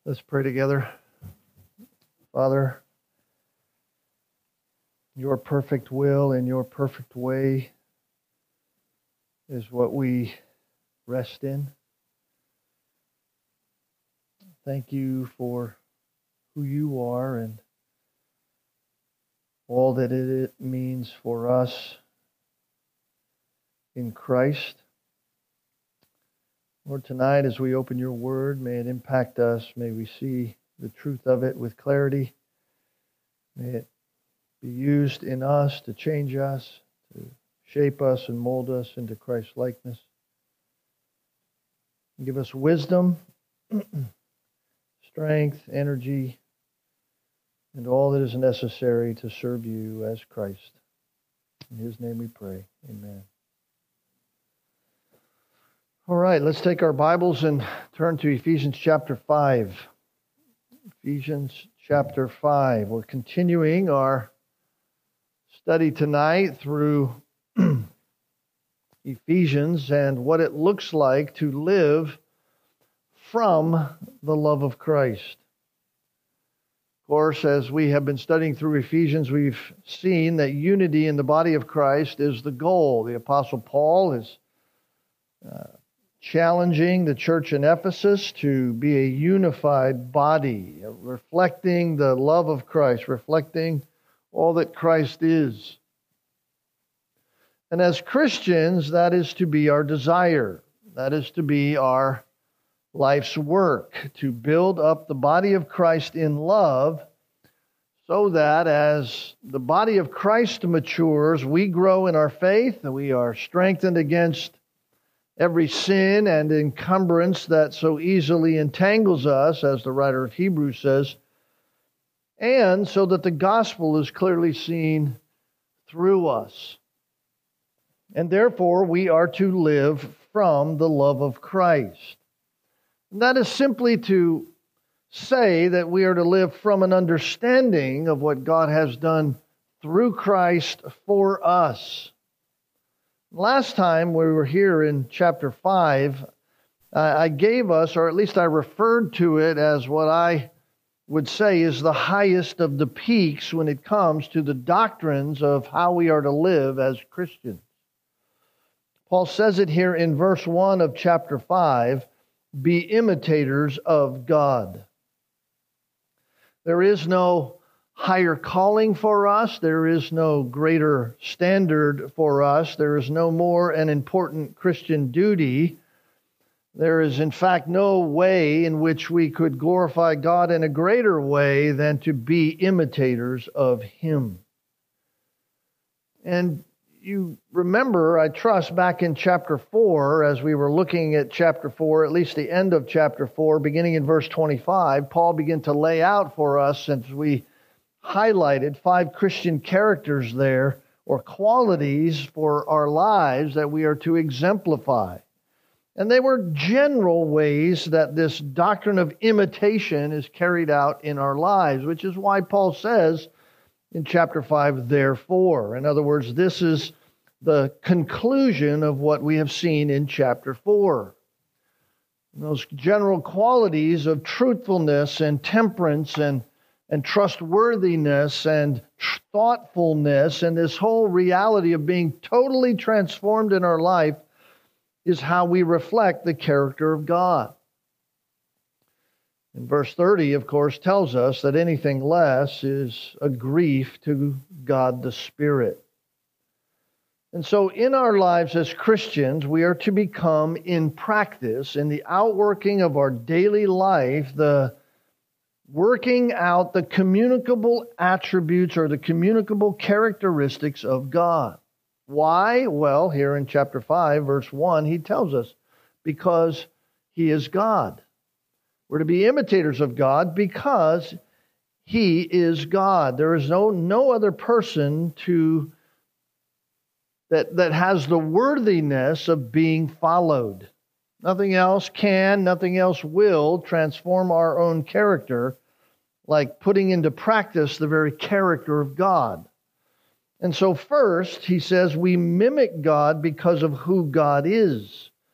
Let's pray together. Father, your perfect will and your perfect way is what we rest in. Thank you for who you are and all that it means for us in Christ. Lord, tonight as we open your word, may it impact us. May we see the truth of it with clarity. May it be used in us to change us, to shape us and mold us into Christ's likeness. Give us wisdom, strength, energy, and all that is necessary to serve you as Christ. In his name we pray. Amen. All right, let's take our Bibles and turn to Ephesians chapter 5. Ephesians chapter 5. We're continuing our study tonight through Ephesians and what it looks like to live from the love of Christ. Of course, as we have been studying through Ephesians, we've seen that unity in the body of Christ is the goal. The Apostle Paul is challenging the church in Ephesus to be a unified body, reflecting the love of Christ, reflecting all that Christ is. And as Christians, that is to be our desire. That is to be our life's work, to build up the body of Christ in love, so that as the body of Christ matures, we grow in our faith, and we are strengthened against every sin and encumbrance that so easily entangles us, as the writer of Hebrews says, and so that the gospel is clearly seen through us. And therefore, we are to live from the love of Christ. And that is simply to say that we are to live from an understanding of what God has done through Christ for us. Last time we were here in chapter 5, I gave us, or at least I referred to it as what I would say is the highest of the peaks when it comes to the doctrines of how we are to live as Christians. Paul says it here in verse 1 of chapter 5, be imitators of God. There is no higher calling for us. There is no greater standard for us. There is no more an important Christian duty. There is, in fact, no way in which we could glorify God in a greater way than to be imitators of Him. And you remember, I trust, back in chapter 4, as we were looking at chapter 4, at least the end of chapter 4, beginning in verse 25, Paul began to lay out for us, since we highlighted 5 Christian characters there, or qualities for our lives that we are to exemplify. And they were general ways that this doctrine of imitation is carried out in our lives, which is why Paul says in chapter 5, therefore. In other words, this is the conclusion of what we have seen in chapter 4. Those general qualities of truthfulness and temperance and trustworthiness and thoughtfulness, and this whole reality of being totally transformed in our life, is how we reflect the character of God. And verse 30, of course, tells us that anything less is a grief to God the Spirit. And so in our lives as Christians, we are to become, in practice, in the outworking of our daily life, the working out the communicable attributes or the communicable characteristics of God. Why? Well, here in chapter 5, verse 1, he tells us, because He is God. We're to be imitators of God because He is God. There is no other person that has the worthiness of being followed. Nothing else can, nothing else will transform our own character like putting into practice the very character of God. And so first, he says, we mimic God because of who God is.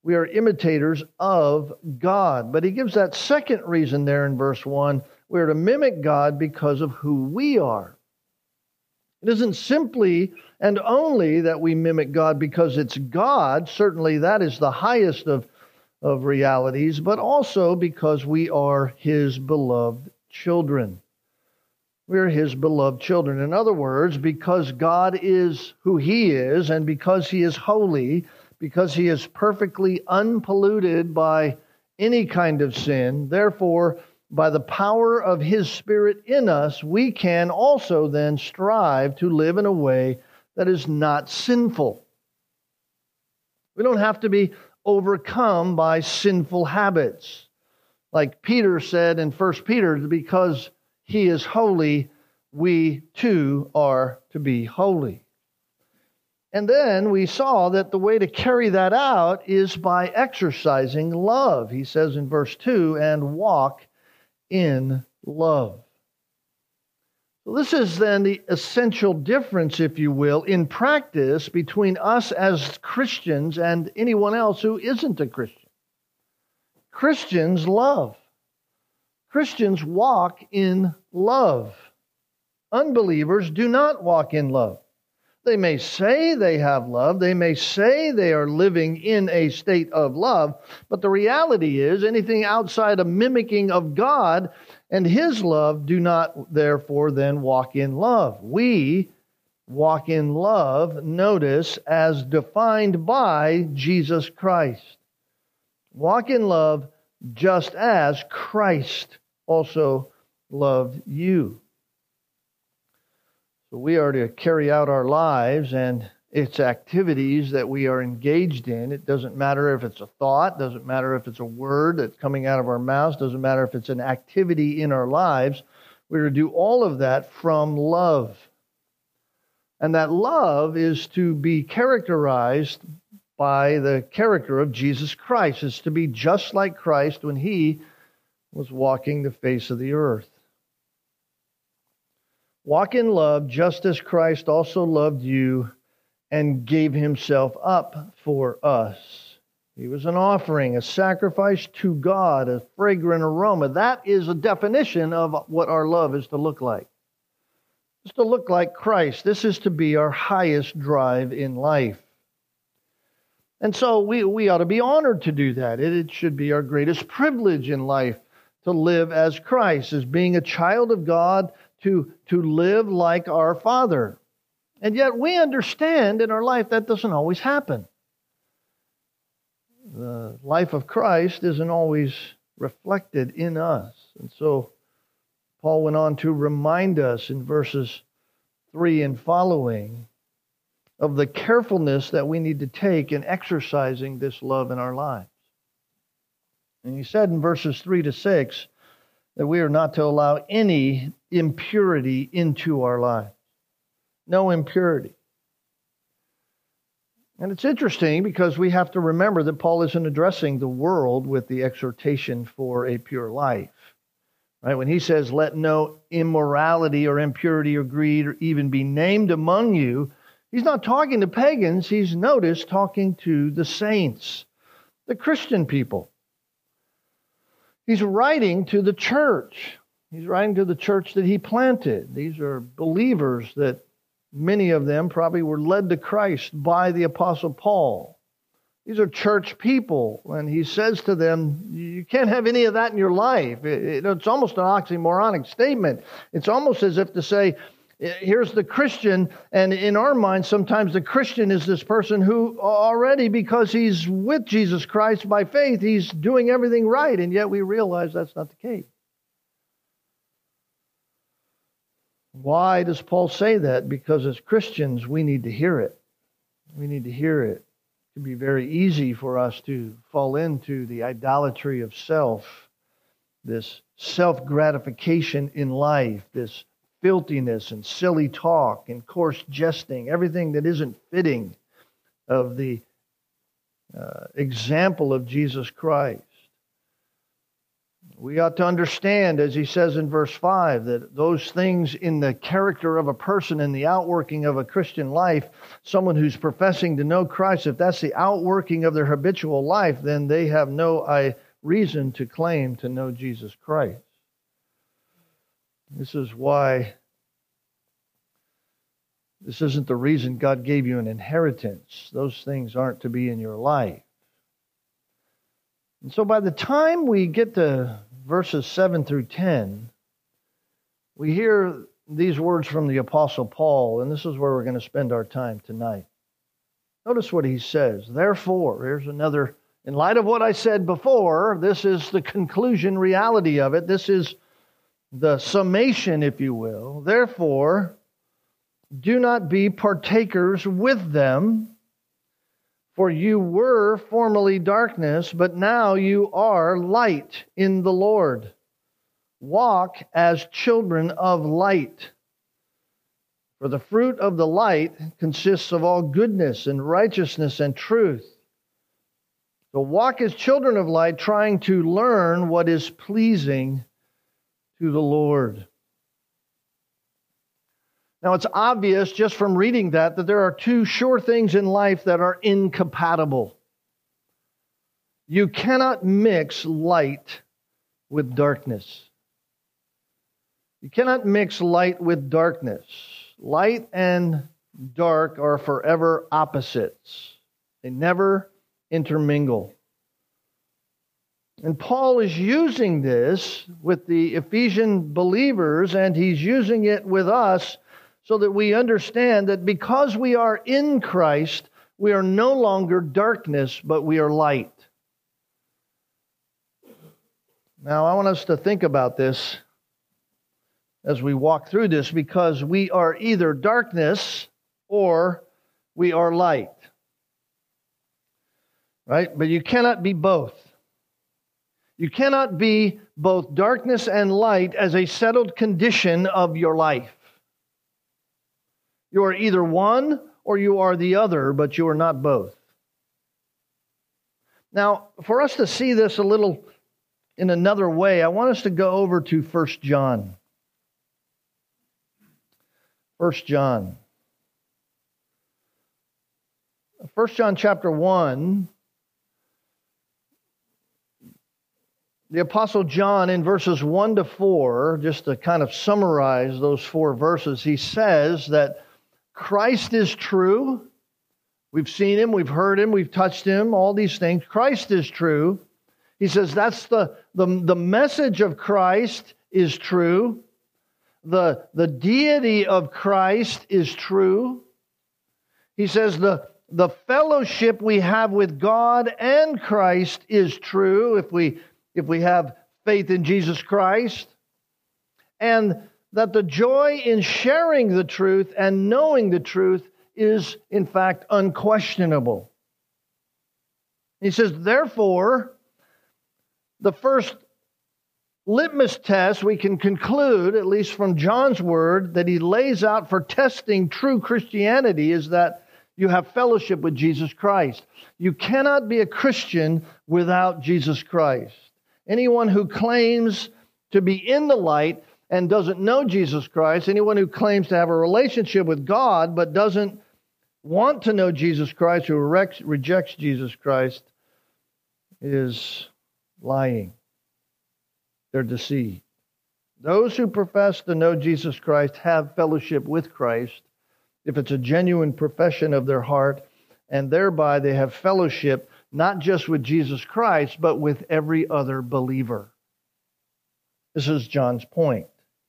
We are imitators of God. But he gives that second reason there in verse 1. We are to mimic God because of who we are. It isn't simply and only that we mimic God because it's God. Certainly that is the highest of realities, but also because we are His beloved children. We are His beloved children. In other words, because God is who He is, and because He is holy, because He is perfectly unpolluted by any kind of sin, therefore, by the power of His Spirit in us, we can also then strive to live in a way that is not sinful. We don't have to be overcome by sinful habits. Like Peter said in 1 Peter, because He is holy, we too are to be holy. And then we saw that the way to carry that out is by exercising love. He says in verse 2, and walk in love. So this is then the essential difference, if you will, in practice between us as Christians and anyone else who isn't a Christian. Christians love. Christians walk in love. Unbelievers do not walk in love. They may say they have love. They may say they are living in a state of love. But the reality is anything outside of mimicking of God and His love do not therefore then walk in love. We walk in love, notice, as defined by Jesus Christ. Walk in love just as Christ also loved you. So we are to carry out our lives and its activities that we are engaged in. It doesn't matter if it's a thought, doesn't matter if it's a word that's coming out of our mouths, doesn't matter if it's an activity in our lives. We're to do all of that from love. And that love is to be characterized by the character of Jesus Christ. It's to be just like Christ when He was walking the face of the earth. Walk in love just as Christ also loved you and gave Himself up for us. He was an offering, a sacrifice to God, a fragrant aroma. That is a definition of what our love is to look like. It's to look like Christ. This is to be our highest drive in life. And so we ought to be honored to do that. It should be our greatest privilege in life to live as Christ, as being a child of God, to live like our Father. And yet we understand in our life that doesn't always happen. The life of Christ isn't always reflected in us. And so Paul went on to remind us in verses 3 and following of the carefulness that we need to take in exercising this love in our lives. And he said in verses 3 to 6 that we are not to allow any impurity into our lives. No impurity. And it's interesting because we have to remember that Paul isn't addressing the world with the exhortation for a pure life. Right? When he says, let no immorality or impurity or greed or even be named among you, he's not talking to pagans. He's, notice, talking to the saints, the Christian people. He's writing to the church. He's writing to the church that he planted. These are believers that many of them probably were led to Christ by the Apostle Paul. These are church people, and he says to them, you can't have any of that in your life. It's almost an oxymoronic statement. It's almost as if to say, here's the Christian, and in our minds, sometimes the Christian is this person who already, because he's with Jesus Christ by faith, he's doing everything right, and yet we realize that's not the case. Why does Paul say that? Because as Christians, we need to hear it. We need to hear it. It can be very easy for us to fall into the idolatry of self, this self-gratification in life, this filthiness and silly talk and coarse jesting, everything that isn't fitting of the example of Jesus Christ. We ought to understand, as he says in verse 5, that those things in the character of a person, in the outworking of a Christian life, someone who's professing to know Christ, if that's the outworking of their habitual life, then they have no reason to claim to know Jesus Christ. This is why this isn't the reason God gave you an inheritance. Those things aren't to be in your life. And so by the time we get to verses 7 through 10, we hear these words from the Apostle Paul, and this is where we're going to spend our time tonight. Notice what he says. Therefore, here's another, in light of what I said before, this is the conclusion reality of it. This is the summation, if you will. Therefore, do not be partakers with them. For you were formerly darkness, but now you are light in the Lord. Walk as children of light. For the fruit of the light consists of all goodness and righteousness and truth. So walk as children of light, trying to learn what is pleasing to the Lord. Now, it's obvious just from reading that there are two sure things in life that are incompatible. You cannot mix light with darkness. You cannot mix light with darkness. Light and dark are forever opposites. They never intermingle. And Paul is using this with the Ephesian believers, and he's using it with us so that we understand that because we are in Christ, we are no longer darkness, but we are light. Now, I want us to think about this as we walk through this, because we are either darkness or we are light. Right? But you cannot be both. You cannot be both darkness and light as a settled condition of your life. You are either one or you are the other, but you are not both. Now, for us to see this a little in another way, I want us to go over to 1 John. 1 John. 1 John chapter 1. The Apostle John, in verses 1 to 4, just to kind of summarize those 4 verses, he says that Christ is true. We've seen Him, we've heard Him, we've touched Him, all these things. Christ is true. He says that's the message of Christ is true. The deity of Christ is true. He says the fellowship we have with God and Christ is true if we have faith in Jesus Christ. And that the joy in sharing the truth and knowing the truth is, in fact, unquestionable. He says, therefore, the first litmus test we can conclude, at least from John's word, that he lays out for testing true Christianity is that you have fellowship with Jesus Christ. You cannot be a Christian without Jesus Christ. Anyone who claims to be in the light and doesn't know Jesus Christ, anyone who claims to have a relationship with God but doesn't want to know Jesus Christ, who rejects Jesus Christ, is lying. They're deceived. Those who profess to know Jesus Christ have fellowship with Christ if it's a genuine profession of their heart, and thereby they have fellowship not just with Jesus Christ, but with every other believer. This is John's point.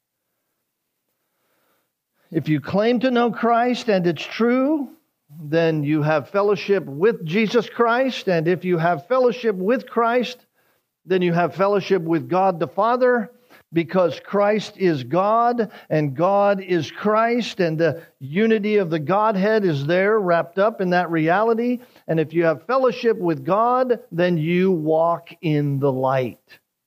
If you claim to know Christ and it's true, then you have fellowship with Jesus Christ. And if you have fellowship with Christ, then you have fellowship with God the Father, because Christ is God and God is Christ, and the unity of the Godhead is there wrapped up in that reality. And if you have fellowship with God, then you walk in the light.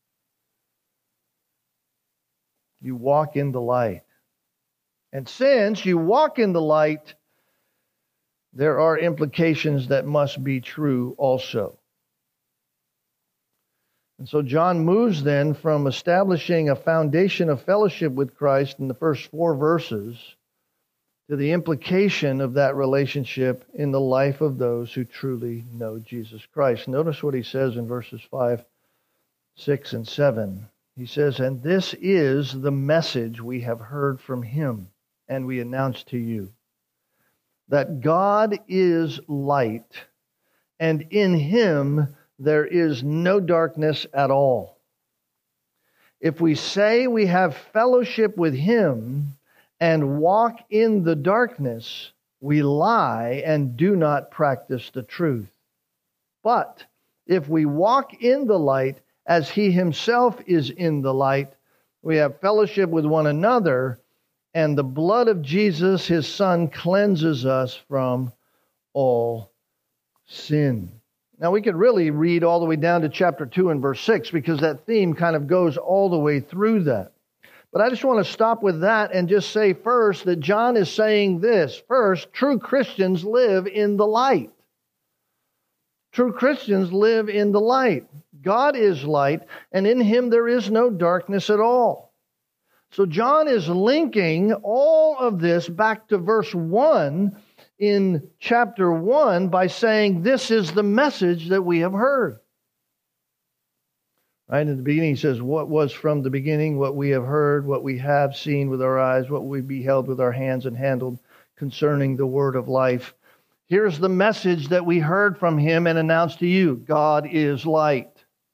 You walk in the light. And since you walk in the light, there are implications that must be true also. And so John moves then from establishing a foundation of fellowship with Christ in the first 4 verses to the implication of that relationship in the life of those who truly know Jesus Christ. Notice what he says in verses 5, 6, and 7. He says, "And this is the message we have heard from him, and we announce to you, that God is light, and in him there is no darkness at all. If we say we have fellowship with him and walk in the darkness, we lie and do not practice the truth. But if we walk in the light as he himself is in the light, we have fellowship with one another, and the blood of Jesus, his Son, cleanses us from all sin." Now, we could really read all the way down to chapter 2 and verse 6 because that theme kind of goes all the way through that. But I just want to stop with that and just say first that John is saying this. First, true Christians live in the light. True Christians live in the light. God is light, and in him there is no darkness at all. So John is linking all of this back to verse 1 in chapter 1 by saying this is the message that we have heard. Right in the beginning he says, what was from the beginning, what we have heard, what we have seen with our eyes, what we beheld with our hands and handled concerning the word of life. Here's the message that we heard from him and announced to you. God is light.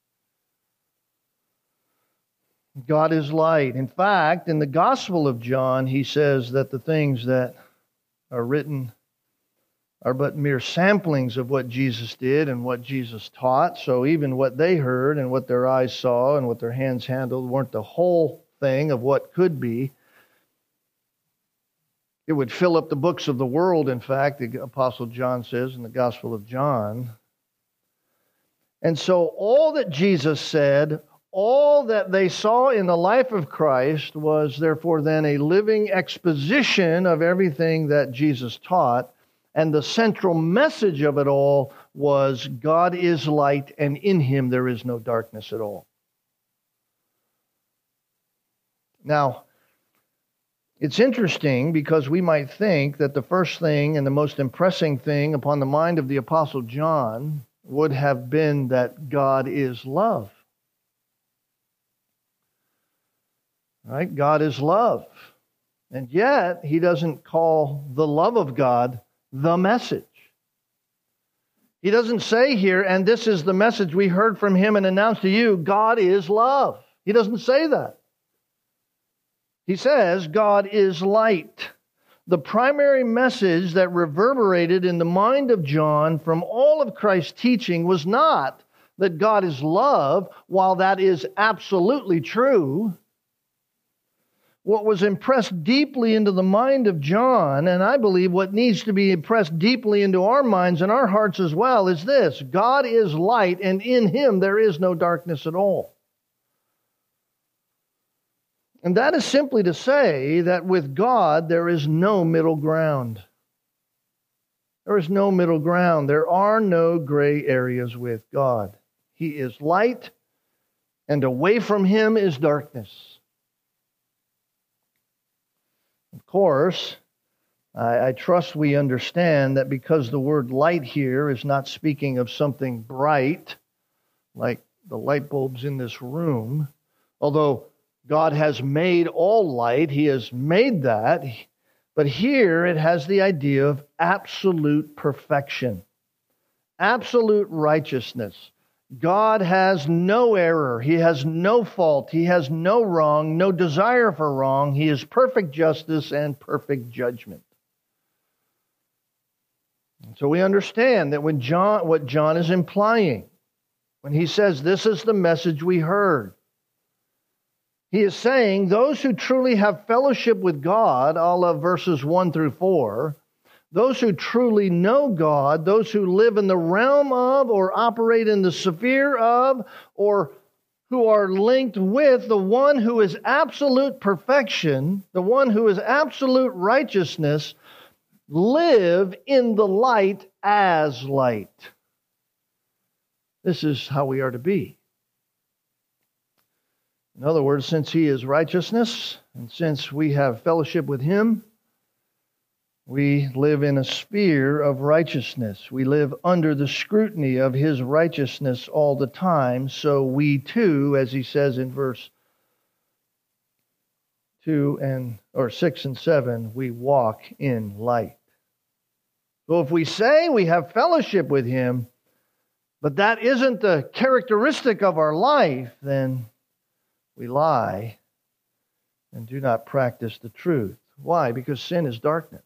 God is light. In fact, in the Gospel of John, he says that the things that are written are but mere samplings of what Jesus did and what Jesus taught. So even what they heard and what their eyes saw and what their hands handled weren't the whole thing of what could be. It would fill up the books of the world, in fact, the Apostle John says in the Gospel of John. And so all that Jesus said, all that they saw in the life of Christ was therefore then a living exposition of everything that Jesus taught. And the central message of it all was God is light, and in him there is no darkness at all. Now, it's interesting because we might think that the first thing and the most impressing thing upon the mind of the Apostle John would have been that God is love. Right? God is love. And yet, he doesn't call the love of God the message. He doesn't say here, and this is the message we heard from him and announced to you, God is love. He doesn't say that. He says, God is light. The primary message that reverberated in the mind of John from all of Christ's teaching was not that God is love, while that is absolutely true. What was impressed deeply into the mind of John, and I believe what needs to be impressed deeply into our minds and our hearts as well, is this: God is light, and in him there is no darkness at all. And that is simply to say that with God there is no middle ground. There is no middle ground. There are no gray areas with God. He is light, and away from him is darkness. Of course, I trust we understand that because the word light here is not speaking of something bright, like the light bulbs in this room, although God has made all light, he has made that, but here it has the idea of absolute perfection, absolute righteousness. God has no error. He has no fault. He has no wrong, no desire for wrong. He is perfect justice and perfect judgment. And so we understand that what John is implying when he says this is the message we heard, he is saying those who truly have fellowship with God, all of verses 1 through 4, those who truly know God, those who live in the realm of or operate in the sphere of or who are linked with the one who is absolute perfection, the one who is absolute righteousness, live in the light as light. This is how we are to be. In other words, since He is righteousness, and since we have fellowship with Him, we live in a sphere of righteousness. We live under the scrutiny of His righteousness all the time. So we too, as he says in verse 6 and 7, we walk in light. So if we say we have fellowship with Him, but that isn't the characteristic of our life, then we lie and do not practice the truth. Why? Because sin is darkness.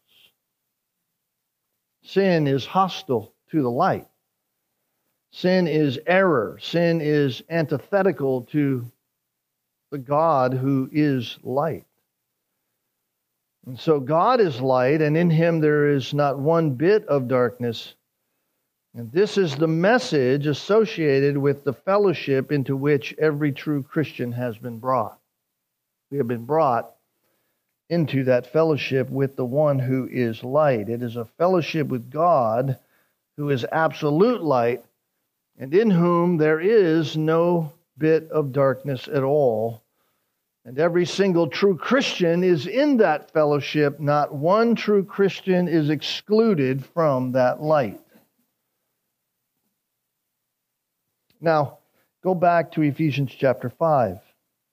Sin is hostile to the light. Sin is error. Sin is antithetical to the God who is light. And so God is light, and in Him there is not one bit of darkness. And this is the message associated with the fellowship into which every true Christian has been brought. We have been brought into that fellowship with the one who is light. It is a fellowship with God who is absolute light, and in whom there is no bit of darkness at all. And every single true Christian is in that fellowship. Not one true Christian is excluded from that light. Now, go back to Ephesians chapter 5.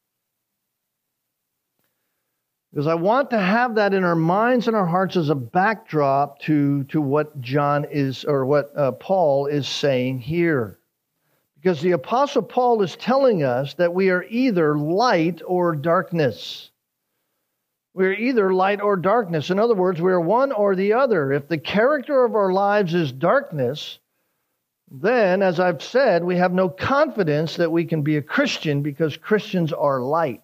Because I want to have that in our minds and our hearts as a backdrop to what Paul is saying here. Because the Apostle Paul is telling us that we are either light or darkness. We're either light or darkness. In other words, we're one or the other. If the character of our lives is darkness, then, as I've said, we have no confidence that we can be a Christian because Christians are light.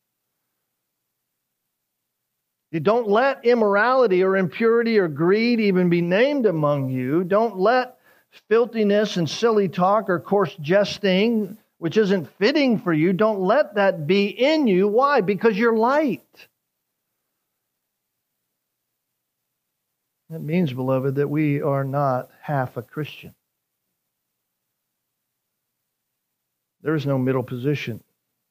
You don't let immorality or impurity or greed even be named among you. Don't let filthiness and silly talk or coarse jesting, which isn't fitting for you, don't let that be in you. Why? Because you're light. That means, beloved, that we are not half a Christian. There is no middle position.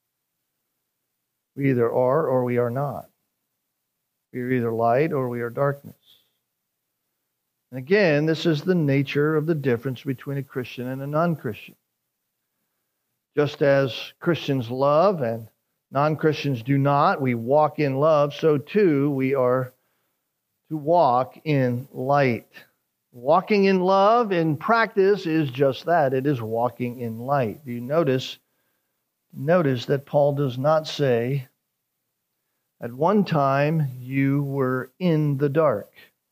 We either are or we are not. We are either light or we are darkness. And again, this is the nature of the difference between a Christian and a non-Christian. Just as Christians love and non-Christians do not, we walk in love, so too we are to walk in light. Walking in love in practice is just that. It is walking in light. Do you notice that Paul does not say, at one time you were in the dark.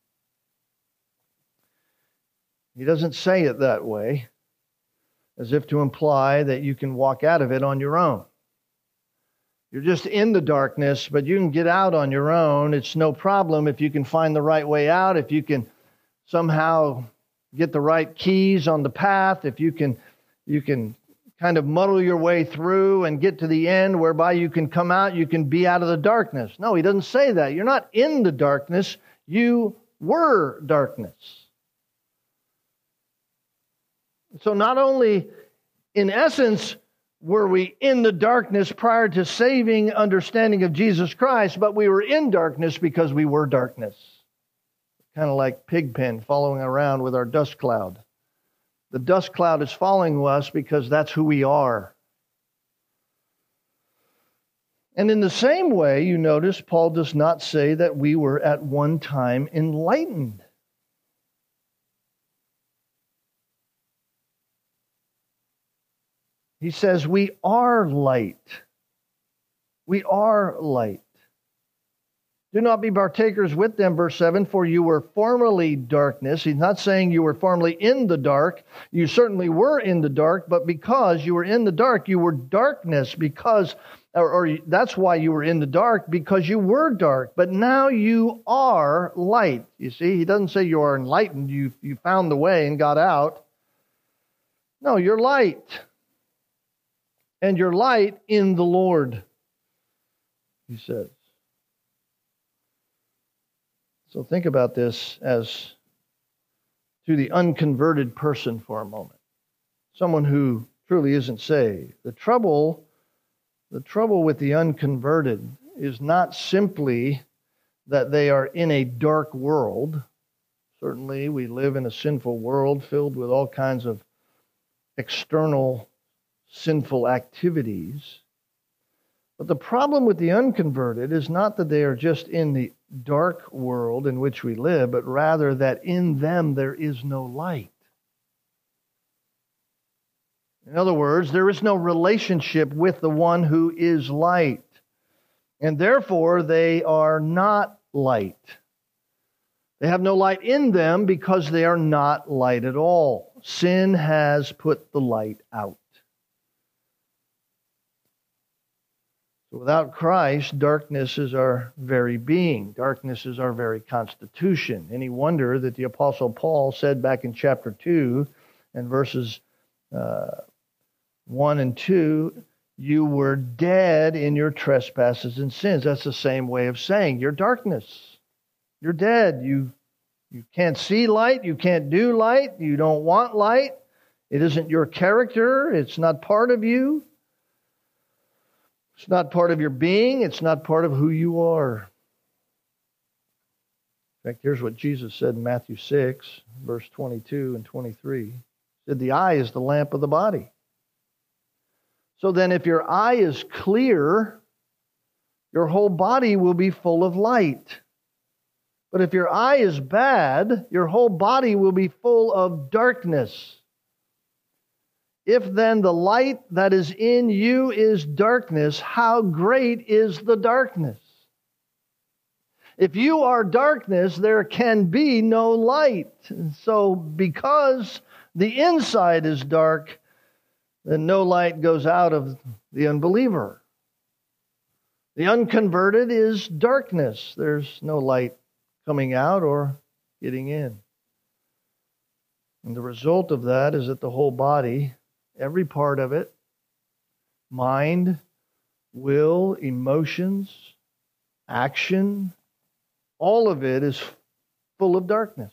He doesn't say it that way, as if to imply that you can walk out of it on your own. You're just in the darkness, but you can get out on your own. It's no problem if you can find the right way out, if you can somehow get the right keys on the path, if you can kind of muddle your way through and get to the end whereby you can come out, you can be out of the darkness. No, he doesn't say that. You're not in the darkness. You were darkness. So not only, in essence, were we in the darkness prior to saving understanding of Jesus Christ, but we were in darkness because we were darkness. Kind of like Pigpen following around with our dust cloud. The dust cloud is following us because that's who we are. And in the same way, you notice, Paul does not say that we were at one time enlightened. He says we are light. We are light. Do not be partakers with them, verse 7, for you were formerly darkness. He's not saying you were formerly in the dark. You certainly were in the dark, but because you were in the dark, you were darkness because, or that's why you were in the dark, because you were dark. But now you are light. You see, he doesn't say you are enlightened. You found the way and got out. No, you're light. And you're light in the Lord, he says. So think about this as to the unconverted person for a moment. Someone who truly isn't saved. The trouble The trouble with the unconverted is not simply that they are in a dark world. Certainly, we live in a sinful world filled with all kinds of external sinful activities. But the problem with the unconverted is not that they are just in the dark world in which we live, but rather that in them there is no light. In other words, there is no relationship with the one who is light. And therefore, they are not light. They have no light in them because they are not light at all. Sin has put the light out. So without Christ, darkness is our very being. Darkness is our very constitution. Any wonder that the Apostle Paul said back in chapter 2 and verses 1 and 2, you were dead in your trespasses and sins. That's the same way of saying you're darkness. You're dead. You can't see light. You can't do light. You don't want light. It isn't your character. It's not part of you. It's not part of your being. It's not part of who you are. In fact, here's what Jesus said in Matthew 6, verse 22 and 23. He said, the eye is the lamp of the body. So then if your eye is clear, your whole body will be full of light. But if your eye is bad, your whole body will be full of darkness. If then the light that is in you is darkness, how great is the darkness? If you are darkness, there can be no light. And so because the inside is dark, then no light goes out of the unbeliever. The unconverted is darkness. There's no light coming out or getting in. And the result of that is that the whole body, every part of it, mind, will, emotions, action, all of it is full of darkness.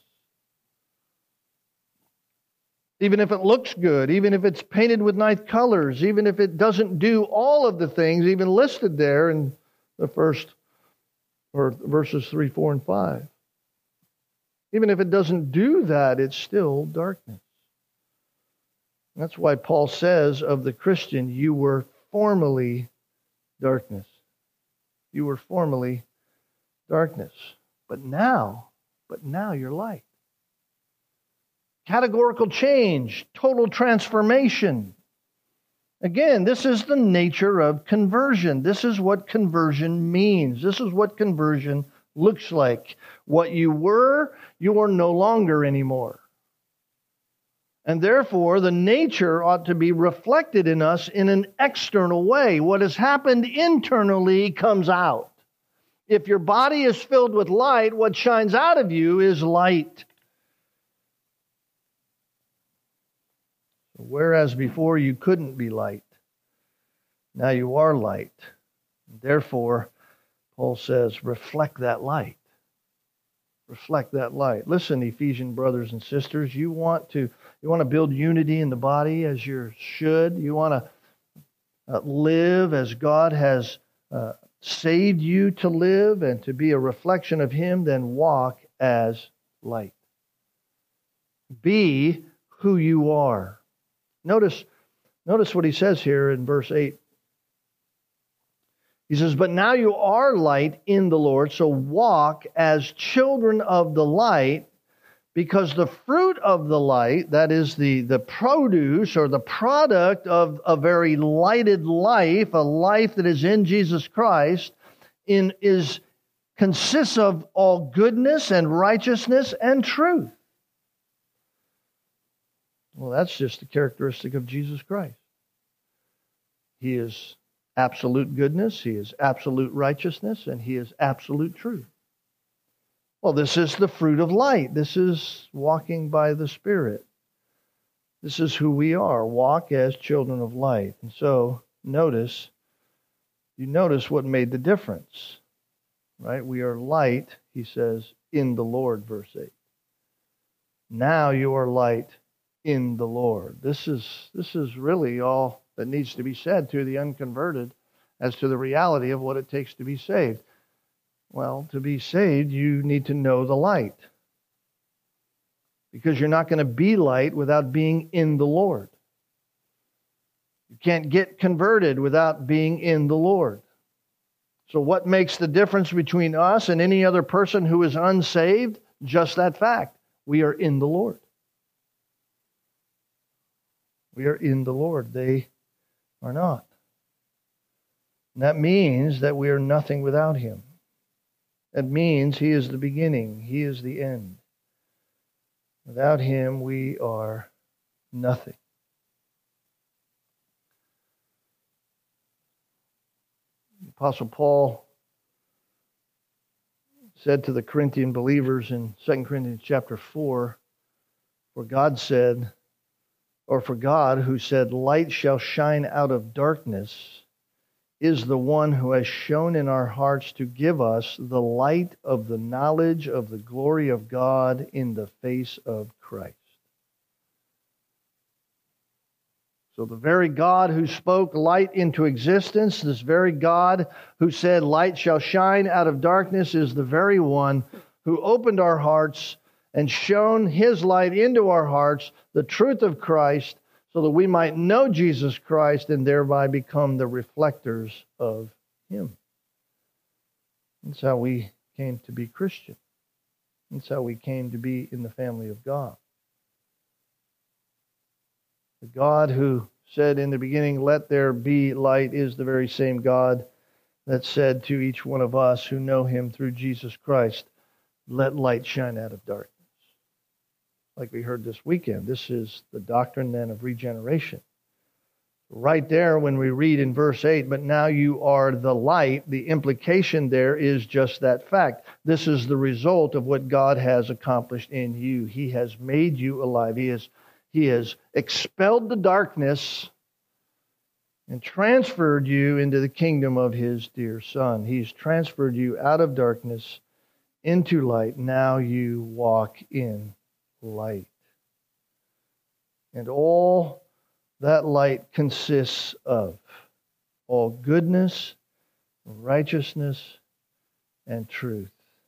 Even if it looks good, even if it's painted with nice colors, even if it doesn't do all of the things even listed there in the first, or verses 3, 4, and 5. Even if it doesn't do that, it's still darkness. That's why Paul says of the Christian, you were formerly darkness. You were formerly darkness. But now you're light. Categorical change, total transformation. Again, this is the nature of conversion. This is what conversion means. This is what conversion looks like. What you were, you are no longer anymore. And therefore, the nature ought to be reflected in us in an external way. What has happened internally comes out. If your body is filled with light, what shines out of you is light. Whereas before you couldn't be light, now you are light. Therefore, Paul says, reflect that light. Reflect that light. Listen, Ephesian brothers and sisters, you want to build unity in the body as you should. You want to live as God has saved you to live and to be a reflection of Him, then walk as light. Be who you are. Notice what he says here in verse 8. He says, but now you are light in the Lord, so walk as children of the light, because the fruit of the light, that is the produce or the product of a very lighted life, a life that is in Jesus Christ, consists of all goodness and righteousness and truth. Well, that's just a characteristic of Jesus Christ. He is absolute goodness, He is absolute righteousness, and He is absolute truth. Well, this is the fruit of light. This is walking by the Spirit. This is who we are. Walk as children of light. And so, notice what made the difference. Right? We are light, he says, in the Lord, verse 8. Now you are light in the Lord. This is really all that needs to be said to the unconverted as to the reality of what it takes to be saved. Well, to be saved, you need to know the light. Because you're not going to be light without being in the Lord. You can't get converted without being in the Lord. So what makes the difference between us and any other person who is unsaved? Just that fact. We are in the Lord. We are in the Lord. They are not. And that means that we are nothing without Him. That means He is the beginning. He is the end. Without Him, we are nothing. The Apostle Paul said to the Corinthian believers in 2 Corinthians chapter 4, for God who said, light shall shine out of darkness, is the one who has shone in our hearts to give us the light of the knowledge of the glory of God in the face of Christ. So the very God who spoke light into existence, this very God who said light shall shine out of darkness, is the very one who opened our hearts and shone His light into our hearts, the truth of Christ, so that we might know Jesus Christ and thereby become the reflectors of Him. That's how we came to be Christian. That's how we came to be in the family of God. The God who said in the beginning, let there be light, is the very same God that said to each one of us who know Him through Jesus Christ, let light shine out of darkness. Like we heard this weekend, this is the doctrine then of regeneration. Right there when we read in verse 8, but now you are the light, the implication there is just that fact. This is the result of what God has accomplished in you. He has made you alive. He has expelled the darkness and transferred you into the kingdom of His dear Son. He's transferred you out of darkness into light. Now you walk in light. And all that light consists of all goodness, righteousness, and truth.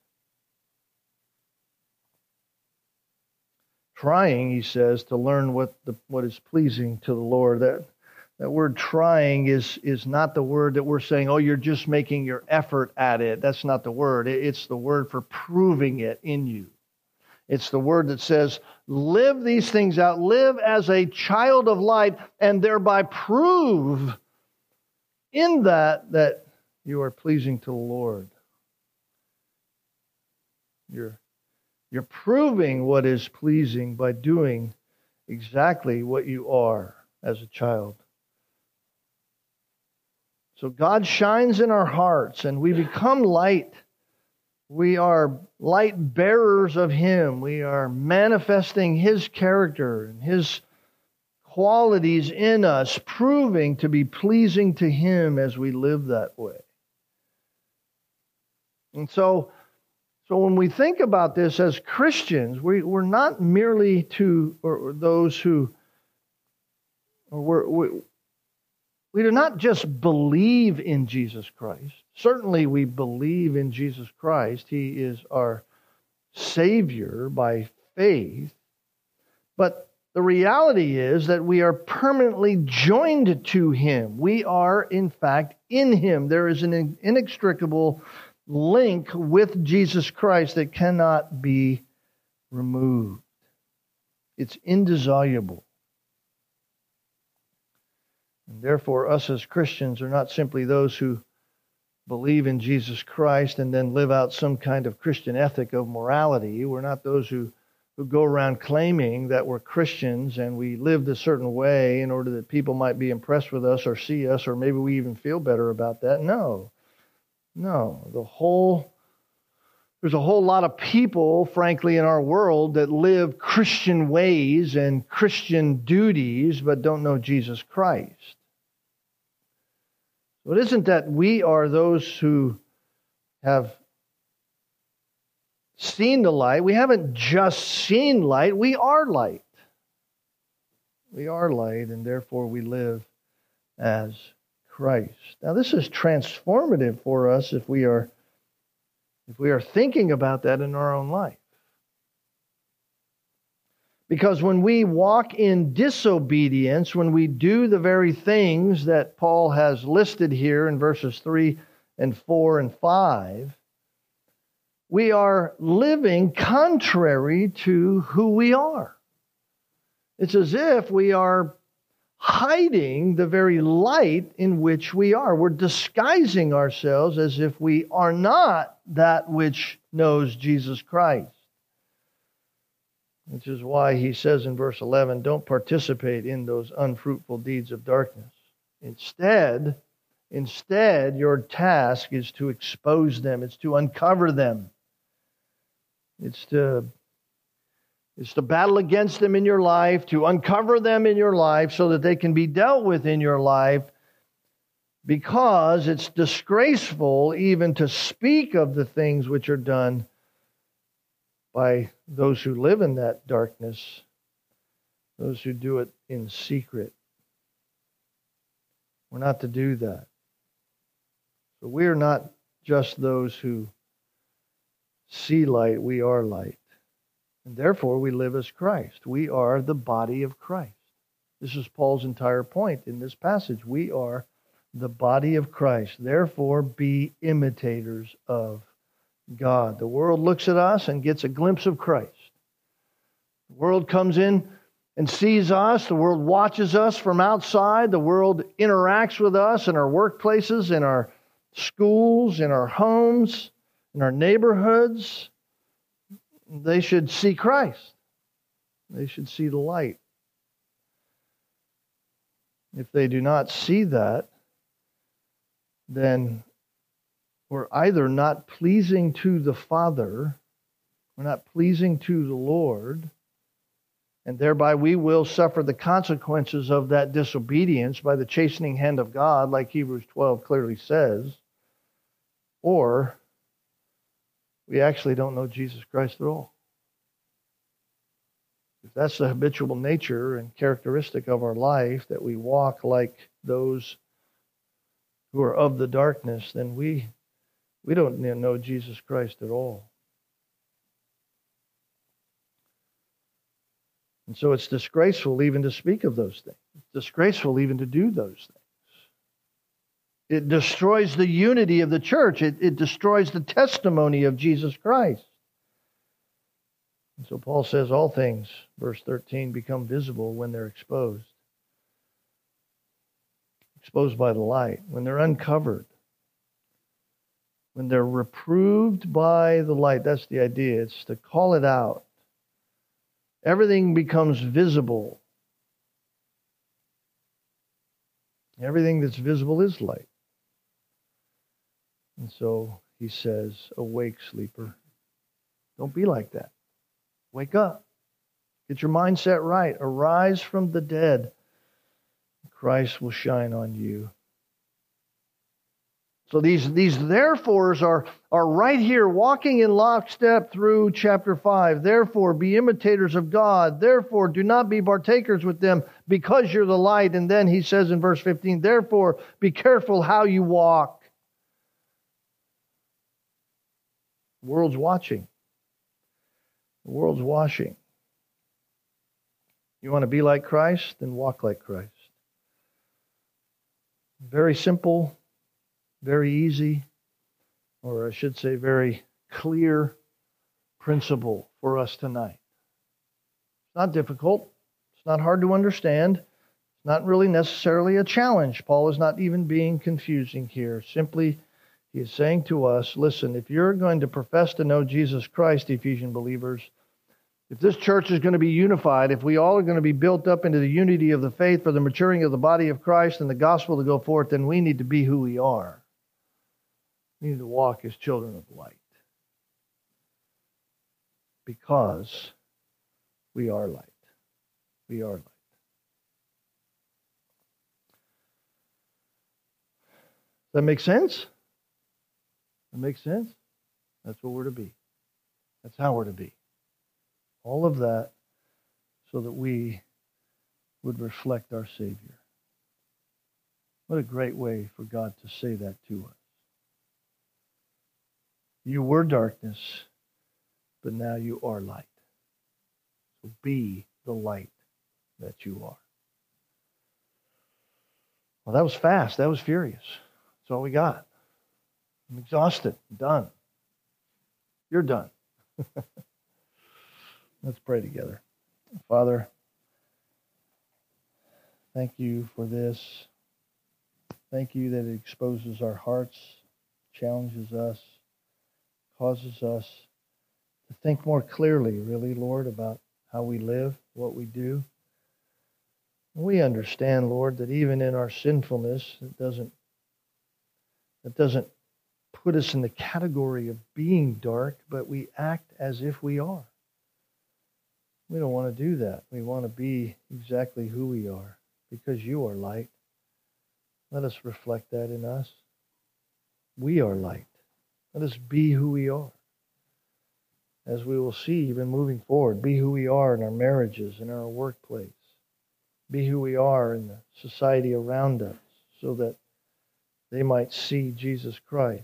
Trying, he says, to learn what is pleasing to the Lord. That word trying is not the word that we're saying, oh, you're just making your effort at it. That's not the word. It's the word for proving it in you. It's the word that says, live these things out, live as a child of light, and thereby prove in that you are pleasing to the Lord. You're proving what is pleasing by doing exactly what you are as a child. So God shines in our hearts, and we become light. We are light bearers of Him. We are manifesting His character and His qualities in us, proving to be pleasing to Him as we live that way. And so when we think about this as Christians, we're not merely those who, we do not just believe in Jesus Christ. Certainly we believe in Jesus Christ. He is our Savior by faith. But the reality is that we are permanently joined to Him. We are, in fact, in Him. There is an inextricable link with Jesus Christ that cannot be removed. It's indissoluble. And therefore, us as Christians are not simply those who believe in Jesus Christ and then live out some kind of Christian ethic of morality. We're not those who go around claiming that we're Christians and we lived a certain way in order that people might be impressed with us or see us, or maybe we even feel better about that. No. There's a whole lot of people, frankly, in our world that live Christian ways and Christian duties, but don't know Jesus Christ. So it isn't that we are those who have seen the light. We haven't just seen light. We are light. We are light, and therefore we live as Christ. Now, this is transformative for us if we are thinking about that in our own life. Because when we walk in disobedience, when we do the very things that Paul has listed here in verses 3 and 4 and 5, we are living contrary to who we are. It's as if we are hiding the very light in which we are. We're disguising ourselves as if we are not that which knows Jesus Christ. Which is why he says in verse 11, don't participate in those unfruitful deeds of darkness. Instead, your task is to expose them. It's to uncover them. It's to battle against them in your life, to uncover them in your life so that they can be dealt with in your life, because it's disgraceful even to speak of the things which are done by those who live in that darkness, those who do it in secret. We're not to do that. So we are not just those who see light, we are light. And therefore we live as Christ. We are the body of Christ. This is Paul's entire point in this passage. We are the body of Christ. Therefore be imitators of God. The world looks at us and gets a glimpse of Christ. The world comes in and sees us. The world watches us from outside. The world interacts with us in our workplaces, in our schools, in our homes, in our neighborhoods. They should see Christ. They should see the light. If they do not see that, then we're either not pleasing to the Father, we're not pleasing to the Lord, and thereby we will suffer the consequences of that disobedience by the chastening hand of God, like Hebrews 12 clearly says, or we actually don't know Jesus Christ at all. If that's the habitual nature and characteristic of our life, that we walk like those who are of the darkness, then we don't know Jesus Christ at all. And so it's disgraceful even to speak of those things. It's disgraceful even to do those things. It destroys the unity of the church. It destroys the testimony of Jesus Christ. And so Paul says all things, verse 13, become visible when they're exposed. Exposed by the light, when they're uncovered. When they're reproved by the light. That's the idea. It's to call it out. Everything becomes visible. Everything that's visible is light. And so he says, awake, sleeper. Don't be like that. Wake up. Get your mindset right. Arise from the dead. Christ will shine on you. So these therefores are right here, walking in lockstep through chapter 5. Therefore, be imitators of God. Therefore, do not be partakers with them, because you're the light. And then he says in verse 15, therefore, be careful how you walk. The world's watching. The world's watching. You want to be like Christ? Then walk like Christ. Very simple. Very easy, or I should say very clear principle for us tonight. It's not difficult. It's not hard to understand. It's not really necessarily a challenge. Paul is not even being confusing here. Simply, he is saying to us, listen, if you're going to profess to know Jesus Christ, Ephesian believers, if this church is going to be unified, if we all are going to be built up into the unity of the faith for the maturing of the body of Christ and the gospel to go forth, then we need to be who we are. We need to walk as children of light. Because we are light. We are light. Does that make sense? That makes sense? That's what we're to be. That's how we're to be. All of that so that we would reflect our Savior. What a great way for God to say that to us. You were darkness, but now you are light. So be the light that you are. Well, that was fast. That was furious. That's all we got. I'm exhausted. I'm done. You're done. Let's pray together. Father, thank you for this. Thank you that it exposes our hearts, challenges us, causes us to think more clearly, really, Lord, about how we live, what we do. We understand, Lord, that even in our sinfulness, it doesn't put us in the category of being dark, but we act as if we are. We don't want to do that. We want to be exactly who we are because you are light. Let us reflect that in us. We are light. Let us be who we are. As we will see even moving forward, be who we are in our marriages, in our workplace. Be who we are in the society around us so that they might see Jesus Christ.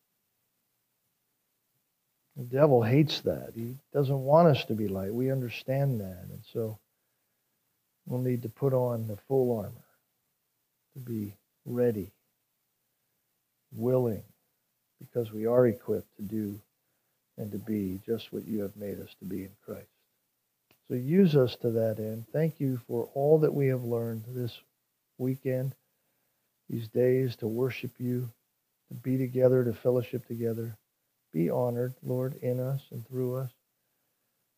The devil hates that. He doesn't want us to be light. We understand that. And so we'll need to put on the full armor to be ready, willing, because we are equipped to do and to be just what you have made us to be in Christ. So use us to that end. Thank you for all that we have learned this weekend, these days, to worship you, to be together, to fellowship together. Be honored, Lord, in us and through us.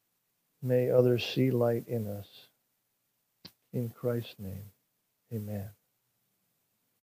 May others see light in us. In Christ's name, amen.